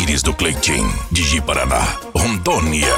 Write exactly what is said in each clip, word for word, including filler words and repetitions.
Pires do Cleitinho, de Ji-Paraná, Rondônia.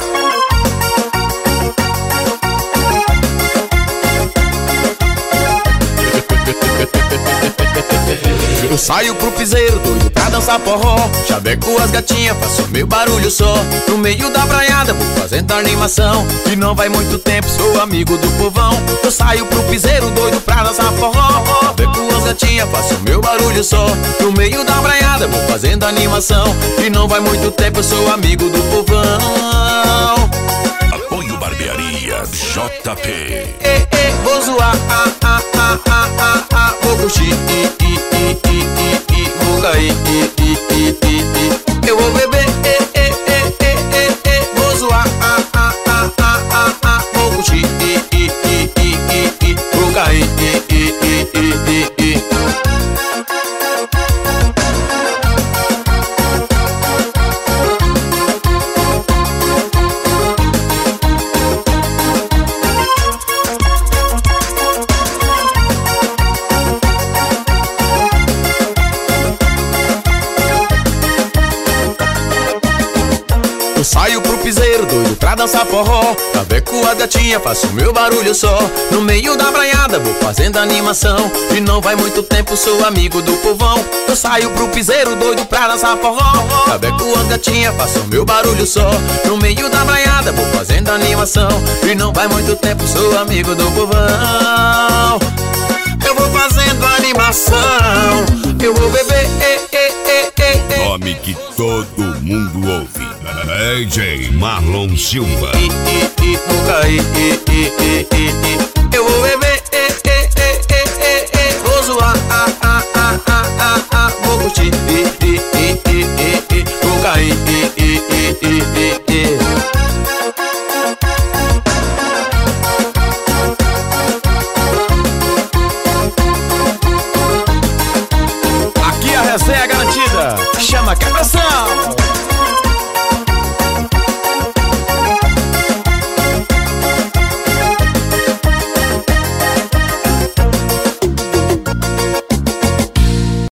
Eu saio pro piseiro, doido pra dançar forró. Chaveco as gatinhas, faço meu barulho só. No meio da braiada, vou fazendo animação. E não vai muito tempo, sou amigo do povão. Eu saio pro piseiro, doido pra dançar forró. Chaveco as gatinhas, faço meu barulho só. No meio da braiada, vou fazendo animação. E não vai muito tempo, eu sou amigo do povão. Apoio Barbearia J P. E, e, vou zoar, ah, ah, ah, ah, ah, ah. Vou curtir, i, i, i, i, i, i. Vou cair, i, i, i, i, i. Eu vou beber, e, e, e, e, e, e. Vou zoar, ah, ah, ah, ah, ah, ah. Vou curtir, i, i, i, i, i, i. Vou cair, i, i, i, i, i, i. Eu saio pro piseiro, doido pra dançar forró. Chaveco as gatinhas, faço meu barulho só. No meio da braiada, vou fazendo animação. E não vai muito tempo, sou amigo do povão. Eu saio pro piseiro, doido pra dançar forró. Chaveco as gatinhas, faço meu barulho só. No meio da braiada, vou fazendo animação. E não vai muito tempo, sou amigo do povão. Eu vou fazendo animação. Eu vou beber, e, e, e, e, e. Nome que todo mundo ouve. D J Marlon Silva. I, I, I, vou cair, I, I, I, I, I.